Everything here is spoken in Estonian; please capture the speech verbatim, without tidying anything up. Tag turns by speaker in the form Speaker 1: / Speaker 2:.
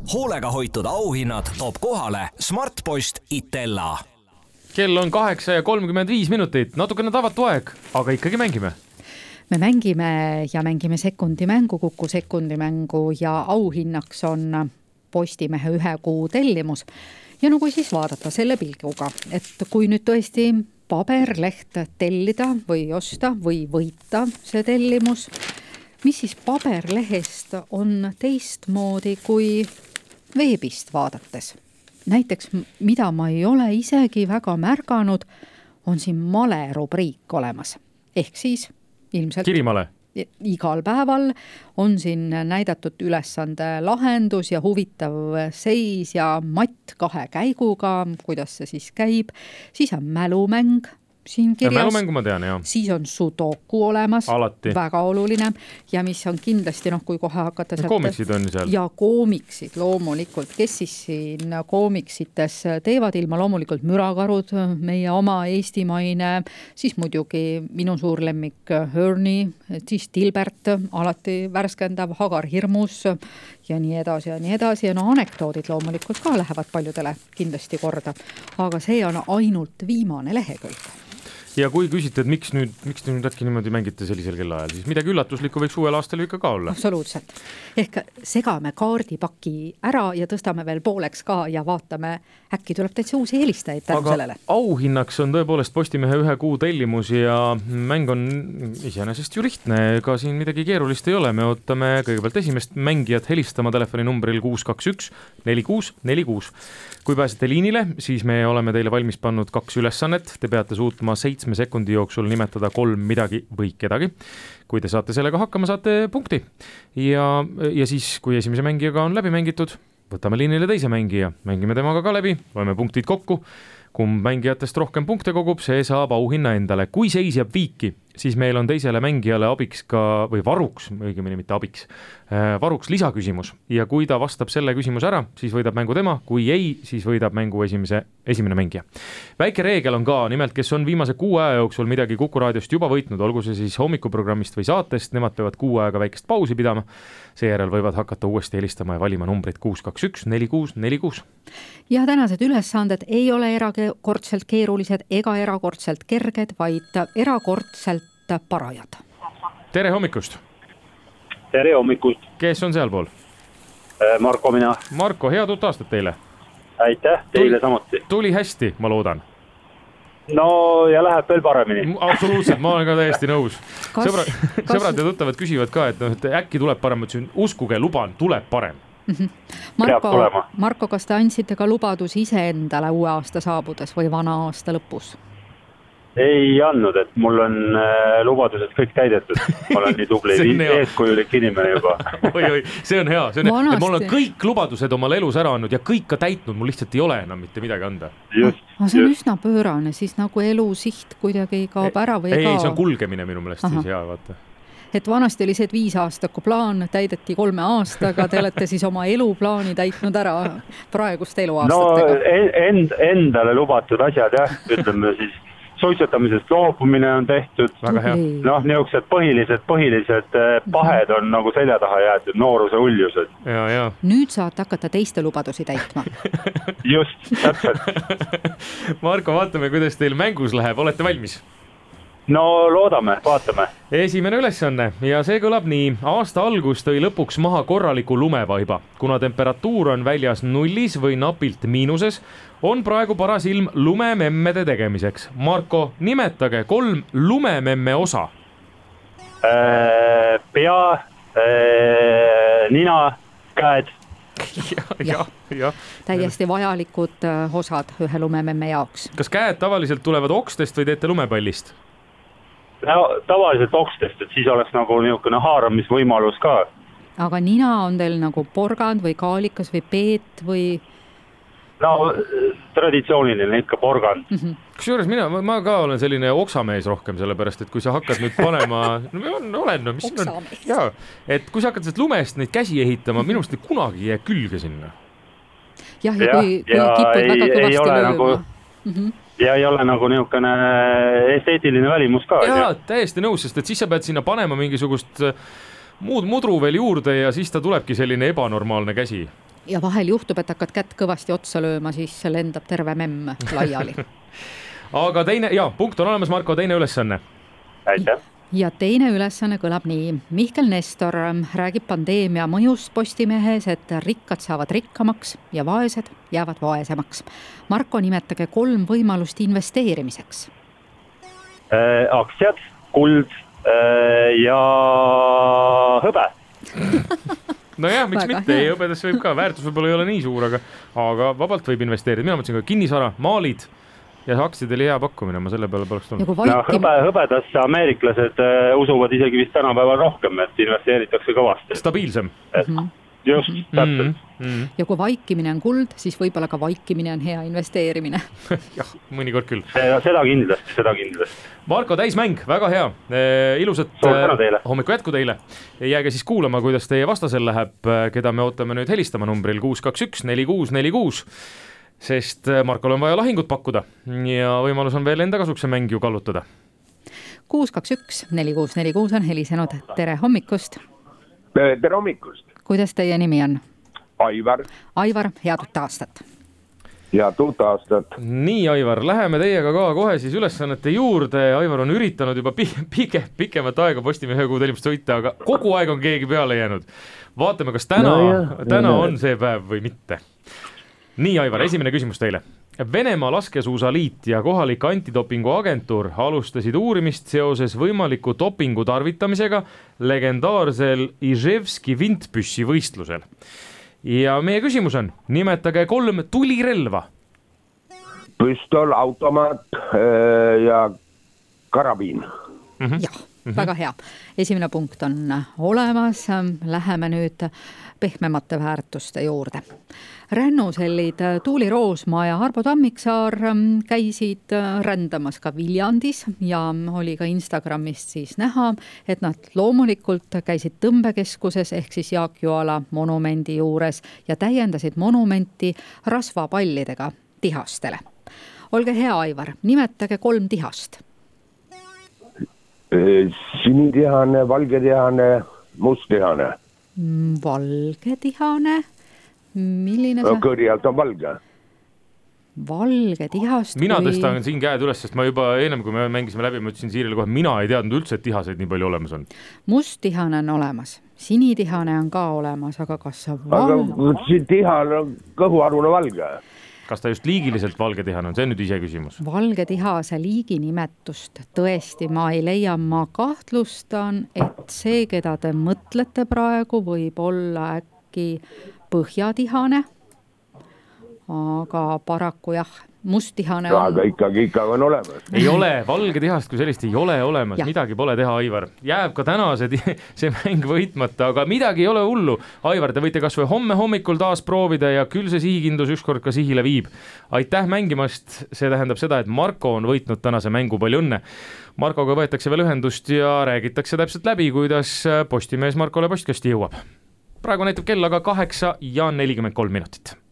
Speaker 1: hoolega hoitud auhinnad toob kohale Smartpost Itella.
Speaker 2: Kell on kaheksa ja kolmkümmend viis minutit, natukene tavatu aeg, aga ikkagi mängime.
Speaker 3: Me mängime ja mängime sekundimängu, Kuku sekundimängu ja auhinnaks on Postimehe ühe kuu tellimus. Ja no kui siis vaadata selle pilguga, et kui nüüd tõesti paberleht tellida või osta või võita see tellimus, mis siis paberlehest on teistmoodi kui veebist vaadates. Näiteks, mida ma ei ole isegi väga märganud, on siin male rubriik olemas. Ehk siis ilmselt
Speaker 2: Kirimale.
Speaker 3: Igal päeval on siin näidatud ülesande lahendus ja huvitav seis ja matt kahe käiguga, kuidas see siis käib. Siis on mälumäng siin kirjas.
Speaker 2: Mälumängu ma tean, jah.
Speaker 3: Siis on sudoku olemas.
Speaker 2: Alati.
Speaker 3: Väga oluline. Ja mis on kindlasti, noh, kui kohe hakata...
Speaker 2: Ja koomiksid on seal.
Speaker 3: Ja koomiksid loomulikult. Kes siis siin koomiksites teevad ilma loomulikult mürakarud, meie oma eestimaine, siis muidugi minu suur lemmik Hörni, siis Tilbert, alati värskendav, Hagar Hirmus ja nii edasi ja nii edasi. Ja no anekdoodid loomulikult ka lähevad paljudele kindlasti korda. Aga see on ainult viimane lehekülg.
Speaker 2: Ja kui küsite, et miks nüüd, miks te nüüd äkki niimoodi mängite sellisel kellaajal, siis midagi üllatuslikku võiks uuel aastal ikka ka olla.
Speaker 3: Absoluutselt. Ehk segame kaardipaki ära ja tõstame veel pooleks ka ja vaatame, äkki tuleb täitsa uusi helistajaid tänu sellele.
Speaker 2: Aga auhinnaks on tõepoolest Postimehe ühe kuu tellimus ja mäng on iseenesest ju lihtne, ega siin midagi keerulist ei ole. Me ootame kõigepealt esimest mängijat helistama telefoni numbril kuus kaks üks neli kuus neli kuus. Kui pääsete liinile, siis me oleme teile valmis pannud kaks ülesannet. Te peate suutma seitsme sekundi jooksul nimetada kolm midagi või kedagi. Kui te saate sellega hakkama, saate punkti. Ja, ja siis, kui esimese mängijaga on läbi mängitud, võtame liinile teise mängija. Mängime temaga ka läbi, loeme punktid kokku. Kumb mängijatest rohkem punkte kogub, see saab auhinna endale. Kui seis jääb viiki, siis meil on teisele mängijale abiks ka, või varuks, õigemini mitte abiks, varuks lisaküsimus. Ja kui ta vastab selle küsimuse ära, siis võidab mängu tema. Kui ei, siis võidab mängu esimese, esimene mängija. Väike reegel on ka, nimelt kes on viimase kuu aja jooksul midagi Kuku raadiost juba võitnud, olgu see siis hommikuprogrammist või saatest, nemad peavad kuu aega väikest pausi pidama. Seejärel võivad hakata uuesti helistama ja valima numbrit kuus kaks üks neli kuus neli kuus.
Speaker 3: Ja tänased ülesanded ei ole erakordselt keerulised ega erakordselt kerged, vaid erakordselt parajad.
Speaker 2: Tere hommikust!
Speaker 4: Tere hommikust!
Speaker 2: Kes on sealpool?
Speaker 4: Marko mina.
Speaker 2: Marko, head uut aastat teile!
Speaker 4: Aitäh, teile
Speaker 2: tuli,
Speaker 4: samuti.
Speaker 2: Tuli hästi, ma loodan.
Speaker 4: No ja läheb veel paremini.
Speaker 2: Absoluutselt, ma olen ka täiesti nõus.
Speaker 3: Kas,
Speaker 2: Sõbra,
Speaker 3: kas...
Speaker 2: Sõbrad ja tuttavad küsivad ka, et, no, et äkki tuleb parem, et uskuge, luban, tuleb parem.
Speaker 3: Marko, Marko, kas te andsite ka lubadus ise endale uue aasta saabudes või vana aasta lõpus?
Speaker 4: Ei andnud, et mul on äh, lubadused kõik täidetud. Ma olen nii tubli eeskujulik inimene juba.
Speaker 2: oi, oi, see on hea. See on hea. Ma olen kõik lubadused omal elus ära andnud ja kõik ka täitnud, mul lihtsalt ei ole enam mitte midagi anda.
Speaker 4: Just,
Speaker 3: no, see on just. Üsna pöörane, siis nagu elu siht kuidagi kaob ära või
Speaker 2: ei,
Speaker 3: ei kao?
Speaker 2: Ei, see on kulgemine minu meelest. Siis hea, vaata.
Speaker 3: Et vanasti oli see, et viis aastaku plaan täideti kolme aastaga, te olete siis oma eluplaani täitnud ära praegust eluaastatega.
Speaker 4: No end, endale lubatud asjad, jah, ütleme siis suitsetamisest loobumine on tehtud.
Speaker 2: Väga hea.
Speaker 4: Noh, niisugused põhilised, põhilised pahed on nagu selja taha jäetud, nooruse uljused.
Speaker 2: Ja, ja.
Speaker 3: Nüüd saate hakata teiste lubadusi täitma.
Speaker 4: Just, täpselt.
Speaker 2: Marko, vaatame, kuidas teil mängus läheb. Olete valmis?
Speaker 4: No loodame, vaatame.
Speaker 2: Esimene ülesanne ja see kõlab nii. Aasta algus tõi lõpuks maha korraliku lumevaiba. Kuna temperatuur on väljas nullis või napilt miinuses, on praegu paras ilm lumememmede tegemiseks. Marko, nimetage kolm lumememme osa.
Speaker 4: Äh, pea, äh, nina, käed.
Speaker 2: Ja, ja, ja.
Speaker 3: Täiesti vajalikud osad ühe lumememme jaoks.
Speaker 2: Kas käed tavaliselt tulevad okstest või teete lumepallist?
Speaker 4: No, tavaliselt okstest, et siis oleks nagu niisugune haaramisvõimalus ka.
Speaker 3: Aga nina on teil nagu porgand või kaalikas või peet või...
Speaker 4: No traditsiooniline ikka porgand.
Speaker 3: Mm -hmm.
Speaker 2: Kusjuures mina, ma ka olen selline oksamees rohkem, sellepärast, et kui sa hakkad nüüd panema, no olen, no mis on, jaa, et kui sa hakkad sellest lumest neid käsi ehitama, minust ei kunagi jää külge sinna.
Speaker 3: Jah, ja, ja kui, kui ja kipud ei, väga kõvasti lööma. Nagu,
Speaker 4: mm -hmm. Ja ei ole nagu niisugune esteetiline välimus ka.
Speaker 2: Jaa, täiesti nõus, sest et siis sa pead sinna panema mingisugust muud mudru veel juurde ja siis ta tulebki selline ebanormaalne käsi.
Speaker 3: ja vahel juhtub, et hakkad kätt kõvasti otsa lööma, siis lendab terve memm laiali.
Speaker 2: Aga teine, jaa, punkt on olemas, Marko, teine ülesanne.
Speaker 4: Aitäh.
Speaker 3: Ja teine ülesanne kõlab nii. Mihkel Nestor räägib pandeemia mõjust Postimehes, et rikkad saavad rikkamaks ja vaesed jäävad vaesemaks. Marko, nimetage kolm võimalust investeerimiseks.
Speaker 4: Äh, aktsiad, kuld äh, ja hõbe.
Speaker 2: No jah, miks
Speaker 3: Väga
Speaker 2: mitte,
Speaker 3: hea.
Speaker 2: ei hõbedasse võib ka, väärtus võib-olla ei ole nii suur, aga, aga vabalt võib investeerida. Mina mõtlesin ka kinnisvara, maalid ja aktsiad oli hea pakkumine, ma selle peale poleks tulnud.
Speaker 3: Ja kui
Speaker 4: No,
Speaker 3: vaikim...
Speaker 4: hõbe, hõbedasse ameeriklased äh, usuvad isegi vist tänapäeval rohkem, et investeeritakse kõvasti.
Speaker 2: Stabiilsem.
Speaker 4: Et, just, täpselt.
Speaker 2: Mm -hmm.
Speaker 3: ja kui vaikimine on kuld, siis võib-olla ka vaikimine on hea investeerimine.
Speaker 2: jah, mõnikord küll.
Speaker 4: Seda, seda kindlasti, seda kindlasti.
Speaker 2: Marko, täismäng, väga hea. E, ilusat
Speaker 4: Suur tänu teile.
Speaker 2: hommiku jätku teile. Jääge siis kuulama, kuidas teie vastasel läheb, keda me ootame nüüd helistama numbril kuus kaks üks neli kuus neli kuus, sest Markol on vaja lahingut pakkuda ja võimalus on veel enda kasuks see mäng ju kallutada.
Speaker 3: kuus kaks üks neli kuus neli kuus on helisenud. Tere hommikust.
Speaker 5: Tere hommikust.
Speaker 3: Kuidas teie nimi on?
Speaker 5: Aivar.
Speaker 3: Aivar, head uut aastat.
Speaker 5: Ja tuut aastat.
Speaker 2: Nii, Aivar, läheme teiega ka kohe siis ülesannete juurde. Aivar on üritanud juba pike, pikemat aega Postimehe kuu tellimust võita, aga kogu aeg on keegi peale jäänud. Vaatame, kas täna, no jah, täna jah. on see päev või mitte. Nii, Aivar, esimene küsimus teile. Venemaa laskesuusaliit ja kohalik antidopingu agentuur alustasid uurimist seoses võimaliku dopingu tarvitamisega legendaarsel Iževski vintpüssi võistlusel. Ja meie küsimus on, nimetage kolm tulirelva.
Speaker 5: Püstol, automaat ja karabiin.
Speaker 3: Mm-hmm. Jah, mm-hmm. väga hea. Esimene punkt on olemas. Läheme nüüd pehmemate väärtuste juurde. Rännusellid Tuuli Roosmaa ja Arvo Tammiksaar käisid rändamas ka Viljandis ja oli ka Instagramist siis näha, et nad loomulikult käisid tõmbekeskuses ehk siis Jaak Joala monumendi juures ja täiendasid monumenti rasvapallidega tihastele. Olge hea, Aivar, nimetage kolm tihast.
Speaker 5: Sinitihane, valgetihane, musttihane.
Speaker 3: Valgetihane? Milline see?
Speaker 5: Kõrjalt on valge.
Speaker 3: Valge tihast.
Speaker 2: Mina
Speaker 3: kui...
Speaker 2: tõstan siin käed üles, sest ma juba ennem, kui me mängisime läbi, ma ütlesin Siirile kohe, mina ei teadnud üldse, et tihaseid nii palju olemas on.
Speaker 3: Musttihane on olemas, sinitihane on ka olemas, aga kas see val...
Speaker 5: Aga siin tihane on kõhuarune valge.
Speaker 2: Kas ta just liigiliselt valge tihane on, see on nüüd ise küsimus.
Speaker 3: Valge tihase liigi nimetust tõesti ma ei leia, ma kahtlustan, et see, keda te mõtlete praegu, võib olla äkki põhjatihane, aga paraku jah, musttihane on...
Speaker 5: Aga ikkagi, ikkagi on olemas.
Speaker 2: Ei ole, valge tihast kui sellist ei ole olemas, ja. Midagi pole teha, Aivar. Jääb ka täna see, see mäng võitmata, aga midagi ei ole hullu. Aivar, te võite kas või homme hommikul taas proovida ja küll see sihikindlus ükskord ka sihile viib. Aitäh mängimast, see tähendab seda, et Marko on võitnud tänase mängu, palju õnne. Markoga võetakse veel ühendust ja räägitakse täpselt läbi, kuidas Postimees Markole postkasti jõuab. Praegu näitab kell aga kaheksa ja nelikümmend kolm minutit.